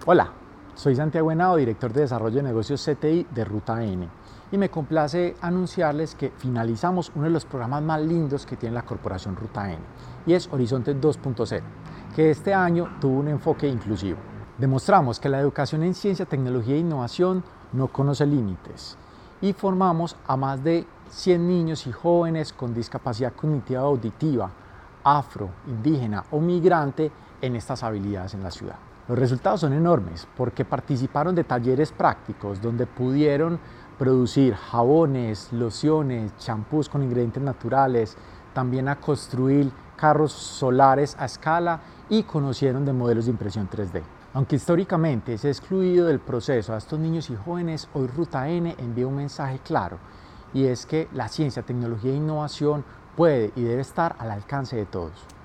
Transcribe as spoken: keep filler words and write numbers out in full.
Hola, soy Santiago Henao, director de Desarrollo de Negocios C T I de Ruta N, y me complace anunciarles que finalizamos uno de los programas más lindos que tiene la corporación Ruta N, y es Horizonte dos punto cero, que este año tuvo un enfoque inclusivo. Demostramos que la educación en ciencia, tecnología e innovación no conoce límites, y formamos a más de cien niños y jóvenes con discapacidad cognitiva o auditiva, afro, indígena o migrante en estas habilidades en la ciudad. Los resultados son enormes porque participaron de talleres prácticos donde pudieron producir jabones, lociones, champús con ingredientes naturales, también a construir carros solares a escala y conocieron de modelos de impresión tres D. Aunque históricamente se ha excluido del proceso a estos niños y jóvenes, hoy Ruta N envía un mensaje claro, y es que la ciencia, tecnología e innovación puede y debe estar al alcance de todos.